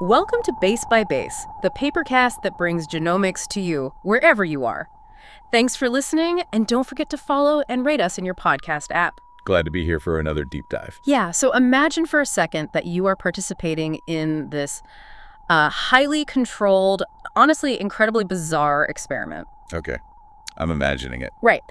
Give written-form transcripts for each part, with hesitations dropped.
Welcome to Base by Base, the papercast that brings genomics to you wherever you are. Thanks for listening, and don't forget to follow and rate us in your podcast app. Glad to be here for another deep dive. Yeah, so imagine for a second that you are participating in this highly controlled, honestly incredibly bizarre experiment. Okay, I'm imagining it. Right.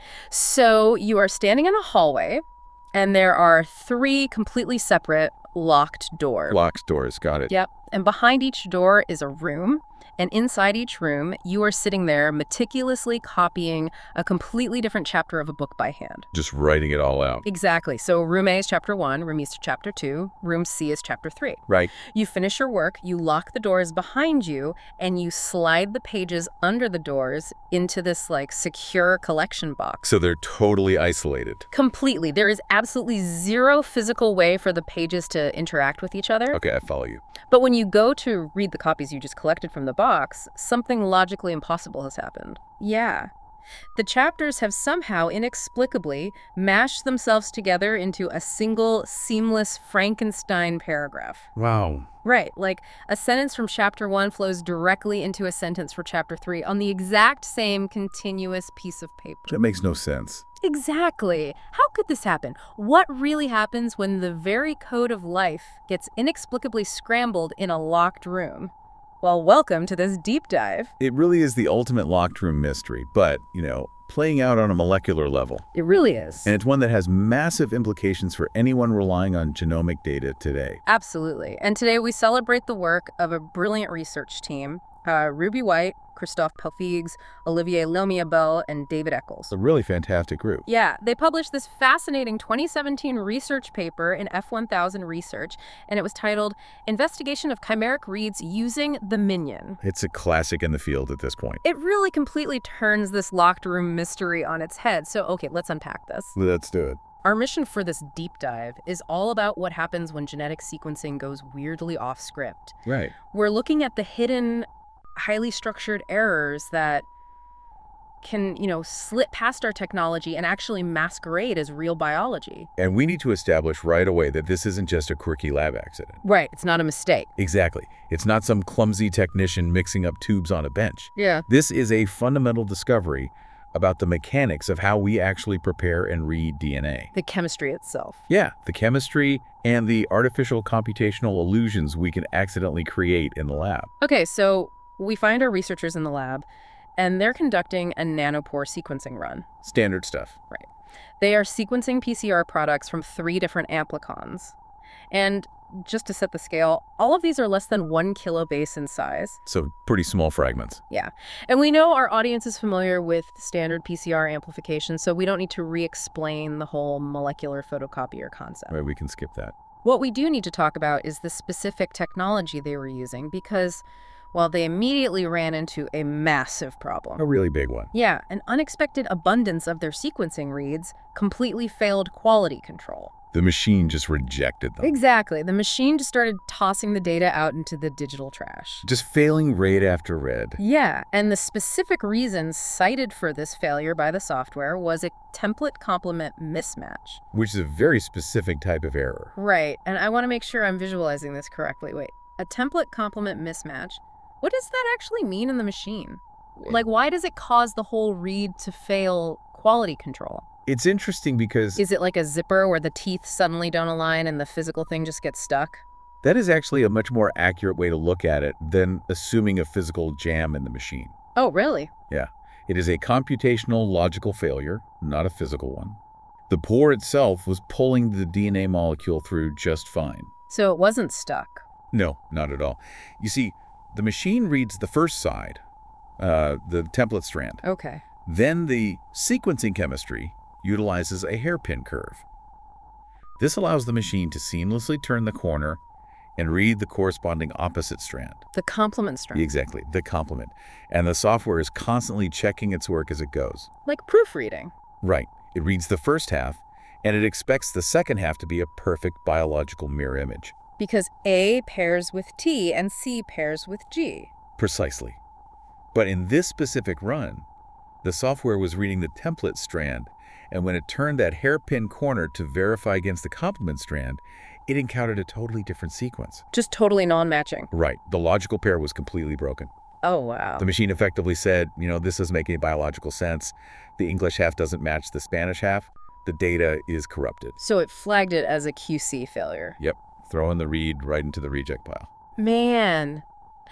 So you are standing in a hallway, and there are three completely separate locked doors. Locked doors, got it. Yep. And behind each door is a room. And inside each room, you are sitting there meticulously copying a completely different chapter of a book by hand. Just writing it all out. Exactly. So room A is chapter 1, room E is chapter 2, room C is chapter 3. Right. You finish your work, you lock the doors behind you, and you slide the pages under the doors into this, secure collection box. So they're totally isolated. Completely. There is absolutely zero physical way for the pages to interact with each other. Okay, I follow you. But when you go to read the copies you just collected from the box, something logically impossible has happened. Yeah. The chapters have somehow, inexplicably, mashed themselves together into a single, seamless Frankenstein paragraph. Wow. Right, like a sentence from chapter 1 flows directly into a sentence for chapter 3 on the exact same continuous piece of paper. That makes no sense. Exactly. How could this happen? What really happens when the very code of life gets inexplicably scrambled in a locked room? Well, welcome to this deep dive. It really is the ultimate locked room mystery, but, playing out on a molecular level. It really is. And it's one that has massive implications for anyone relying on genomic data today. Absolutely. And today we celebrate the work of a brilliant research team, Ruby White, Christophe Pelfigues, Olivier Lemiabel, and David Eccles. A really fantastic group. Yeah, they published this fascinating 2017 research paper in F1000 Research, and it was titled Investigation of Chimeric Reads Using the Minion. It's a classic in the field at this point. It really completely turns this locked room mystery on its head. So, okay, let's unpack this. Let's do it. Our mission for this deep dive is all about what happens when genetic sequencing goes weirdly off script. Right. We're looking at the hidden, highly structured errors that can, slip past our technology and actually masquerade as real biology. And we need to establish right away that this isn't just a quirky lab accident. Right, it's not a mistake. Exactly. It's not some clumsy technician mixing up tubes on a bench. Yeah. This is a fundamental discovery about the mechanics of how we actually prepare and read DNA. The chemistry itself. Yeah, the chemistry and the artificial computational illusions we can accidentally create in the lab. Okay, so we find our researchers in the lab, and they're conducting a nanopore sequencing run. Standard stuff. Right. They are sequencing PCR products from 3 different amplicons. And just to set the scale, all of these are less than 1 kilobase in size. So pretty small fragments. Yeah. And we know our audience is familiar with standard PCR amplification, so we don't need to re-explain the whole molecular photocopier concept. Right, we can skip that. What we do need to talk about is the specific technology they were using, because, well, they immediately ran into a massive problem. A really big one. Yeah, an unexpected abundance of their sequencing reads completely failed quality control. The machine just rejected them. Exactly. The machine just started tossing the data out into the digital trash. Just failing raid after raid. Yeah, and the specific reason cited for this failure by the software was a template complement mismatch. Which is a very specific type of error. Right, and I want to make sure I'm visualizing this correctly. Wait, a template complement mismatch? What does that actually mean in the machine? Why does it cause the whole read to fail quality control? It's interesting because... Is it like a zipper where the teeth suddenly don't align and the physical thing just gets stuck? That is actually a much more accurate way to look at it than assuming a physical jam in the machine. Oh, really? Yeah. It is a computational logical failure, not a physical one. The pore itself was pulling the DNA molecule through just fine. So it wasn't stuck? No, not at all. You see, the machine reads the first side, the template strand. Okay. Then the sequencing chemistry utilizes a hairpin curve. This allows the machine to seamlessly turn the corner and read the corresponding opposite strand. The complement strand. Exactly, the complement. And the software is constantly checking its work as it goes. Like proofreading. Right. It reads the first half, and it expects the second half to be a perfect biological mirror image. Because A pairs with T and C pairs with G. Precisely. But in this specific run, the software was reading the template strand, and when it turned that hairpin corner to verify against the complement strand, it encountered a totally different sequence. Just totally non-matching. Right. The logical pair was completely broken. Oh, wow. The machine effectively said, this doesn't make any biological sense. The English half doesn't match the Spanish half. The data is corrupted. So it flagged it as a QC failure. Yep. Throwing the read right into the reject pile. Man.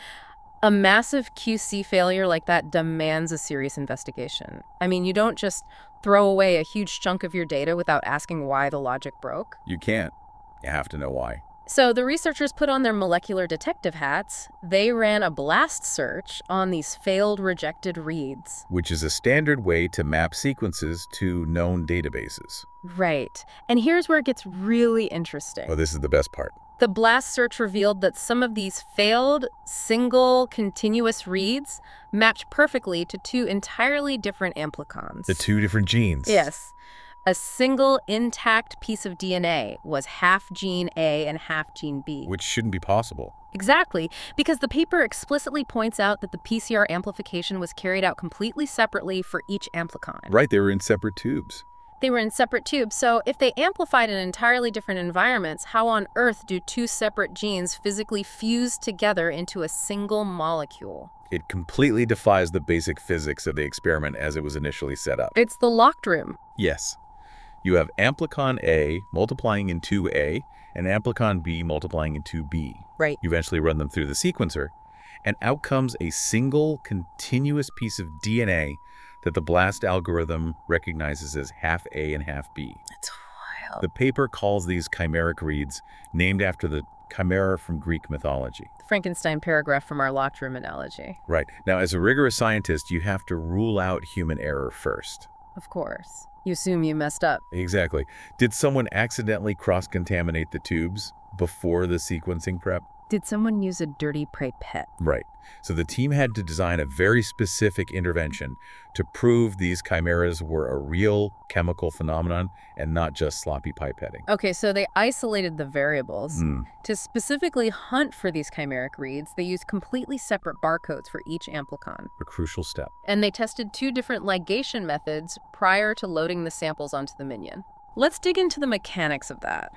A massive QC failure like that demands a serious investigation. I mean, you don't just throw away a huge chunk of your data without asking why the logic broke. You can't. You have to know why. So the researchers put on their molecular detective hats. They ran a blast search on these failed rejected reads. Which is a standard way to map sequences to known databases. Right. And here's where it gets really interesting. Oh, this is the best part. The blast search revealed that some of these failed, single, continuous reads mapped perfectly to two entirely different amplicons. The two different genes. Yes. A single intact piece of DNA was half gene A and half gene B. Which shouldn't be possible. Exactly, because the paper explicitly points out that the PCR amplification was carried out completely separately for each amplicon. Right, they were in separate tubes. They were in separate tubes, so if they amplified in entirely different environments, how on earth do two separate genes physically fuse together into a single molecule? It completely defies the basic physics of the experiment as it was initially set up. It's the locked room. Yes. You have amplicon A multiplying in 2A and amplicon B multiplying in 2B. Right. You eventually run them through the sequencer, and out comes a single continuous piece of DNA that the BLAST algorithm recognizes as half A and half B. It's wild. The paper calls these chimeric reads, named after the chimera from Greek mythology. The Frankenstein paragraph from our locked room analogy. Right. Now, as a rigorous scientist, you have to rule out human error first. Of course. You assume you messed up. Exactly. Did someone accidentally cross-contaminate the tubes before the sequencing prep? Did someone use a dirty pipette? Right. So the team had to design a very specific intervention to prove these chimeras were a real chemical phenomenon and not just sloppy pipetting. Okay, so they isolated the variables. To specifically hunt for these chimeric reads, they used completely separate barcodes for each amplicon. A crucial step. And they tested two different ligation methods prior to loading the samples onto the Minion. Let's dig into the mechanics of that.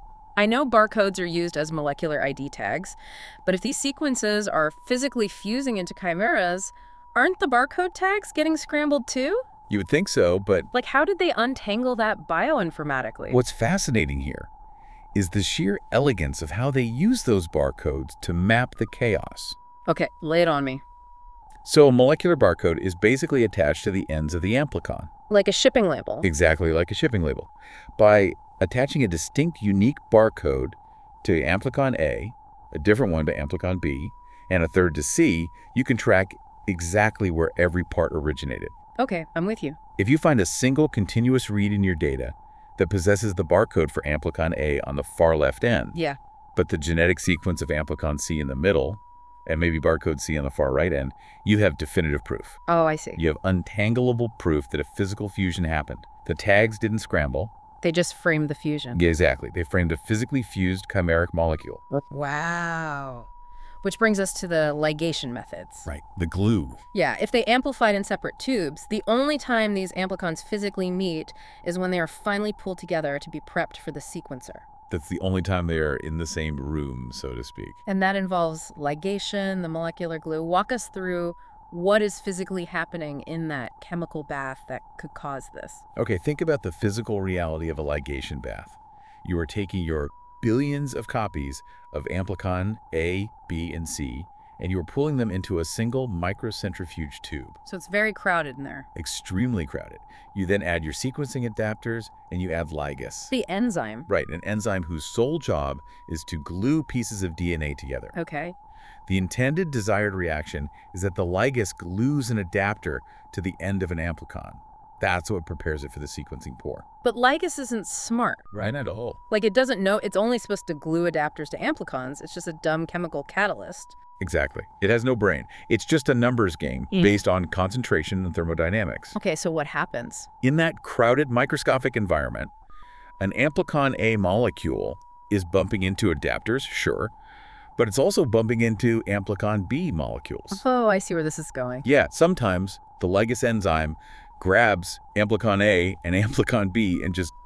I know barcodes are used as molecular ID tags, but if these sequences are physically fusing into chimeras, aren't the barcode tags getting scrambled too? You would think so, but Like, how did they untangle that bioinformatically? what's fascinating here is the sheer elegance of how they use those barcodes to map the chaos. Okay, lay it on me. So a molecular barcode is basically attached to the ends of the amplicon. Like a shipping label. Exactly like a shipping label. By attaching a distinct, unique barcode to amplicon A, a different one to amplicon B, and a third to C, you can track exactly where every part originated. Okay, I'm with you. If you find a single continuous read in your data that possesses the barcode for amplicon A on the far left end, Yeah. but the genetic sequence of amplicon C in the middle, and maybe barcode C on the far right end, you have definitive proof. Oh, I see. You have untangleable proof that a physical fusion happened. The tags didn't scramble. They just framed the fusion. Yeah, exactly. They framed a physically fused chimeric molecule. Wow. Which brings us to the ligation methods. Right. The glue. Yeah, if they amplified in separate tubes, the only time these amplicons physically meet is when they are finally pulled together to be prepped for the sequencer. That's the only time they are in the same room, so to speak. And that involves ligation, the molecular glue. Walk us through what is physically happening in that chemical bath that could cause this. Okay, think about the physical reality of a ligation bath. You are taking your billions of copies of amplicon A, B, and C, and you are pulling them into a single microcentrifuge tube. So it's very crowded in there. Extremely crowded. You then add your sequencing adapters, and you add ligase. The enzyme. Right, an enzyme whose sole job is to glue pieces of DNA together. Okay. The intended desired reaction is that the ligase glues an adapter to the end of an amplicon. That's what prepares it for the sequencing pour. But ligase isn't smart. Right, at all. Like, it doesn't know it's only supposed to glue adapters to amplicons. It's just a dumb chemical catalyst. Exactly. It has no brain. It's just a numbers game based on concentration and thermodynamics. Okay, so what happens? In that crowded microscopic environment, an amplicon A molecule is bumping into adapters, sure, but it's also bumping into amplicon B molecules. Oh, I see where this is going. Yeah, sometimes the ligase enzyme grabs amplicon A and amplicon B and just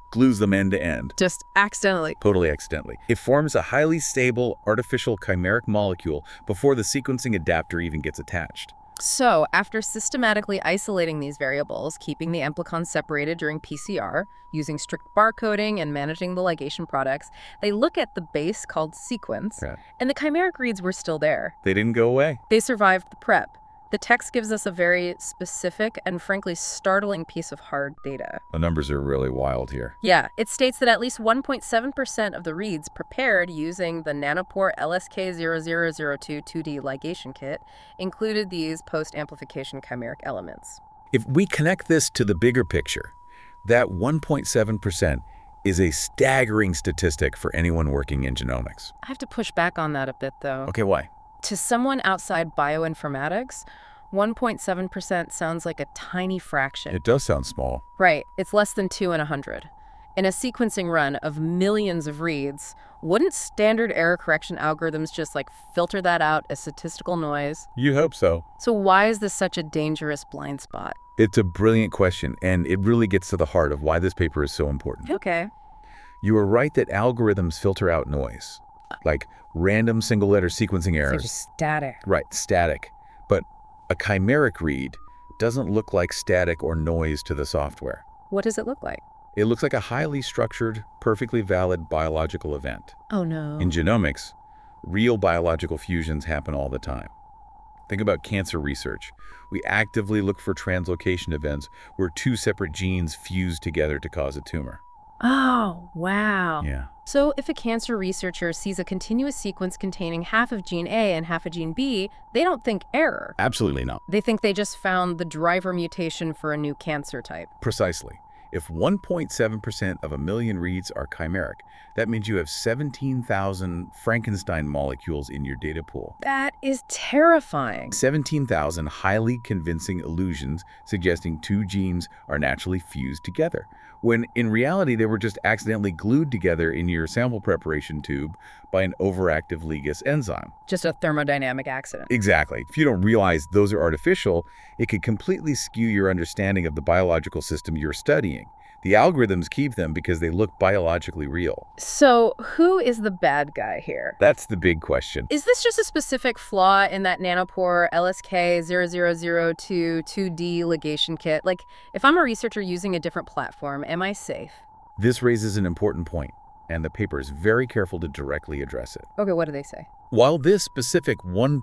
glues them end to end. Just accidentally. Totally accidentally. It forms a highly stable artificial chimeric molecule before the sequencing adapter even gets attached. So, after systematically isolating these variables, keeping the amplicons separated during PCR, using strict barcoding and managing the ligation products, they look at the base called sequence, Right. and the chimeric reads were still there. They didn't go away. They survived the prep. The text gives us a very specific and frankly startling piece of hard data. The numbers are really wild here. Yeah, it states that at least 1.7% of the reads prepared using the Nanopore LSK0002 2D ligation kit included these post-amplification chimeric elements. If we connect this to the bigger picture, that 1.7% is a staggering statistic for anyone working in genomics. I have to push back on that a bit, though. Okay, why? To someone outside bioinformatics, 1.7% sounds like a tiny fraction. It does sound small. Right, it's less than 2 in 100. In a sequencing run of millions of reads, wouldn't standard error correction algorithms just filter that out as statistical noise? You hope so. So why is this such a dangerous blind spot? It's a brilliant question, and it really gets to the heart of why this paper is so important. Okay. You are right that algorithms filter out noise, like random single-letter sequencing They're errors. just static. Right, static. But a chimeric read doesn't look like static or noise to the software. What does it look like? It looks like a highly structured, perfectly valid biological event. Oh, no. In genomics, real biological fusions happen all the time. Think about cancer research. We actively look for translocation events where two separate genes fuse together to cause a tumor. Oh, wow. Yeah. So if a cancer researcher sees a continuous sequence containing half of gene A and half of gene B, they don't think error. Absolutely not. They think they just found the driver mutation for a new cancer type. Precisely. If 1.7% of a million reads are chimeric, that means you have 17,000 Frankenstein molecules in your data pool. That is terrifying. 17,000 highly convincing illusions suggesting two genes are naturally fused together, when in reality they were just accidentally glued together in your sample preparation tube by an overactive ligase enzyme. Just a thermodynamic accident. Exactly. If you don't realize those are artificial, it could completely skew your understanding of the biological system you're studying. The algorithms keep them because they look biologically real. So who is the bad guy here? That's the big question. Is this just a specific flaw in that Nanopore LSK0002 2D ligation kit? If I'm a researcher using a different platform, am I safe? This raises an important point, and the paper is very careful to directly address it. Okay, what do they say? While this specific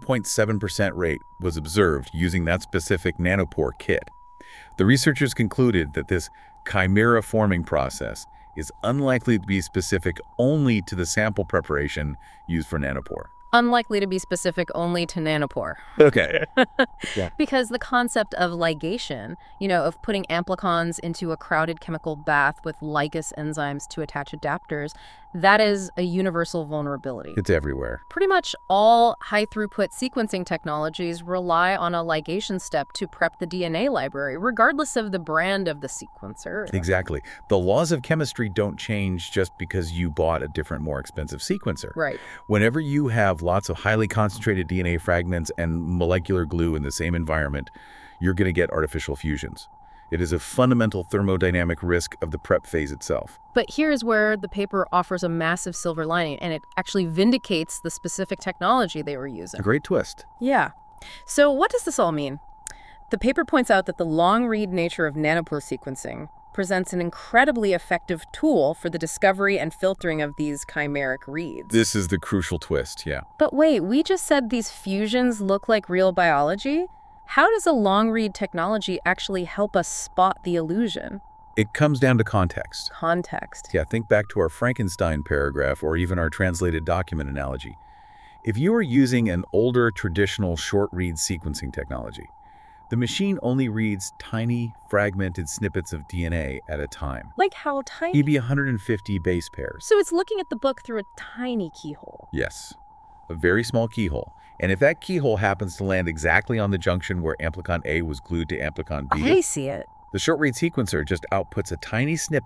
1.7% rate was observed using that specific Nanopore kit, the researchers concluded that this chimera forming process is unlikely to be specific only to the sample preparation used for Nanopore. Unlikely to be specific only to Nanopore. Okay. Because the concept of ligation, of putting amplicons into a crowded chemical bath with ligase enzymes to attach adapters, that is a universal vulnerability. It's everywhere. Pretty much all high-throughput sequencing technologies rely on a ligation step to prep the DNA library, regardless of the brand of the sequencer. Exactly. The laws of chemistry don't change just because you bought a different, more expensive sequencer. Right. Whenever you have lots of highly concentrated DNA fragments and molecular glue in the same environment, you're going to get artificial fusions. It is a fundamental thermodynamic risk of the prep phase itself. But here's where the paper offers a massive silver lining, and it actually vindicates the specific technology they were using. A great twist. Yeah. So what does this all mean? The paper points out that the long-read nature of nanopore sequencing presents an incredibly effective tool for the discovery and filtering of these chimeric reads. This is the crucial twist, yeah. But wait, we just said these fusions look like real biology? How does a long-read technology actually help us spot the illusion? It comes down to context. Context. Yeah, think back to our Frankenstein paragraph or even our translated document analogy. If you are using an older traditional short-read sequencing technology, the machine only reads tiny, fragmented snippets of DNA at a time. Like how tiny? Maybe 150 base pairs. So it's looking at the book through a tiny keyhole. Yes, a very small keyhole. And if that keyhole happens to land exactly on the junction where amplicon A was glued to amplicon B, I see it. the short-read sequencer just outputs a tiny snippet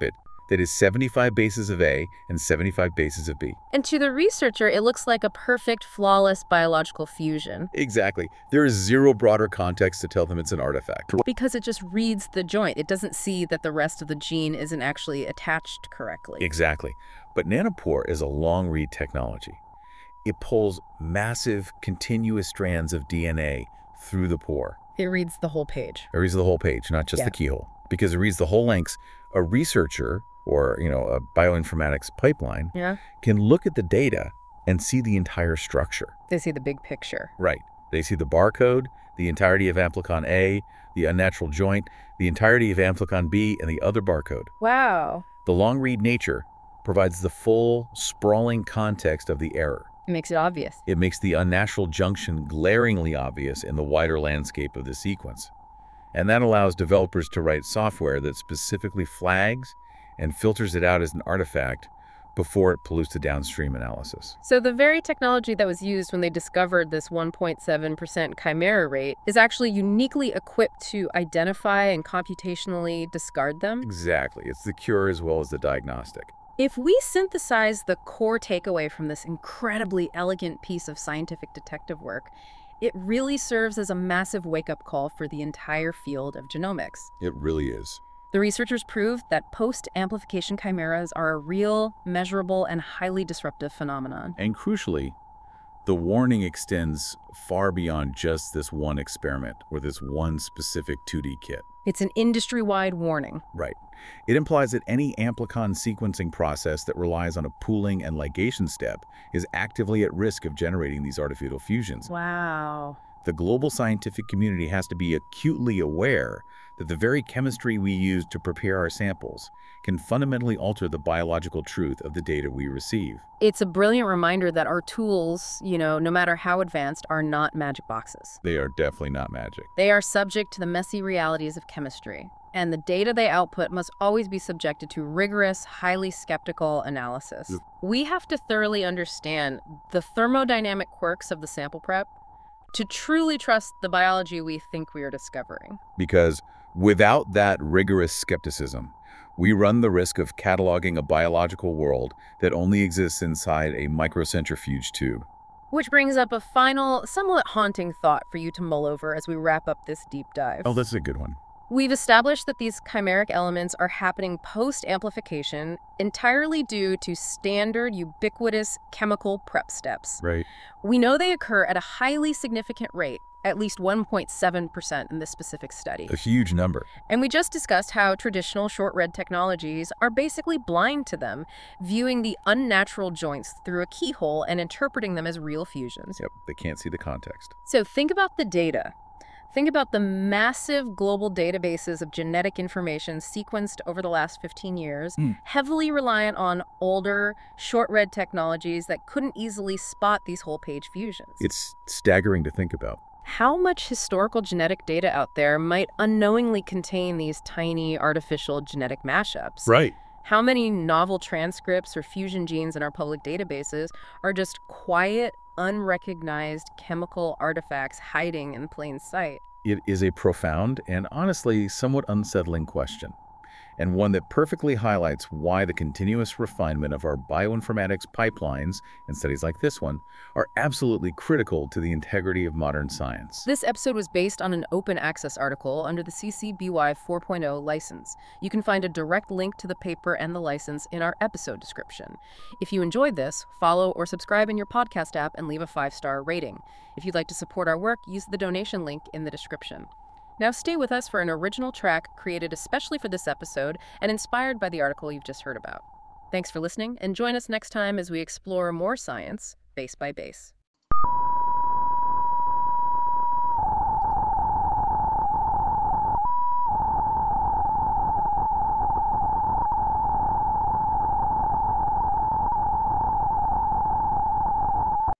that is 75 bases of A and 75 bases of B. And to the researcher, it looks like a perfect, flawless biological fusion. Exactly. There is zero broader context to tell them it's an artifact. Because it just reads the joint. It doesn't see that the rest of the gene isn't actually attached correctly. Exactly. But nanopore is a long-read technology. It pulls massive, continuous strands of DNA through the pore. It reads the whole page. It reads the whole page, not just the keyhole. Because it reads the whole lengths, a researcher or, a bioinformatics pipeline can look at the data and see the entire structure. They see the big picture. Right. They see the barcode, the entirety of amplicon A, the unnatural joint, the entirety of amplicon B, and the other barcode. Wow. The long-read nature provides the full, sprawling context of the error. It makes it obvious. It makes the unnatural junction glaringly obvious in the wider landscape of the sequence. And that allows developers to write software that specifically flags and filters it out as an artifact before it pollutes the downstream analysis. So the very technology that was used when they discovered this 1.7% chimera rate is actually uniquely equipped to identify and computationally discard them? Exactly. It's the cure as well as the diagnostic. If we synthesize the core takeaway from this incredibly elegant piece of scientific detective work, it really serves as a massive wake-up call for the entire field of genomics. It really is. The researchers proved that post-amplification chimeras are a real, measurable, and highly disruptive phenomenon. And crucially, the warning extends far beyond just this one experiment or this one specific 2D kit. It's an industry-wide warning. Right. It implies that any amplicon sequencing process that relies on a pooling and ligation step is actively at risk of generating these artificial fusions. Wow. The global scientific community has to be acutely aware that the very chemistry we use to prepare our samples can fundamentally alter the biological truth of the data we receive. It's a brilliant reminder that our tools, no matter how advanced, are not magic boxes. They are definitely not magic. They are subject to the messy realities of chemistry, and the data they output must always be subjected to rigorous, highly skeptical analysis. We have to thoroughly understand the thermodynamic quirks of the sample prep to truly trust the biology we think we are discovering. Because without that rigorous skepticism, we run the risk of cataloging a biological world that only exists inside a microcentrifuge tube. Which brings up a final, somewhat haunting thought for you to mull over as we wrap up this deep dive. Oh, that's a good one. We've established that these chimeric elements are happening post-amplification entirely due to standard, ubiquitous chemical prep steps. Right. We know they occur at a highly significant rate, at least 1.7% in this specific study. A huge number. And we just discussed how traditional short-read technologies are basically blind to them, viewing the unnatural joints through a keyhole and interpreting them as real fusions. Yep, they can't see the context. So think about the data. Think about the massive global databases of genetic information sequenced over the last 15 years, heavily reliant on older, short-read technologies that couldn't easily spot these whole-page fusions. It's staggering to think about. How much historical genetic data out there might unknowingly contain these tiny artificial genetic mashups? Right. How many novel transcripts or fusion genes in our public databases are just quiet, unrecognized chemical artifacts hiding in plain sight? It is a profound and honestly somewhat unsettling question, and one that perfectly highlights why the continuous refinement of our bioinformatics pipelines and studies like this one are absolutely critical to the integrity of modern science. This episode was based on an open access article under the CC BY 4.0 license. You can find a direct link to the paper and the license in our episode description. If you enjoyed this, follow or subscribe in your podcast app and leave a 5-star rating. If you'd like to support our work, use the donation link in the description. Now stay with us for an original track created especially for this episode and inspired by the article you've just heard about. Thanks for listening, and join us next time as we explore more science, base by base.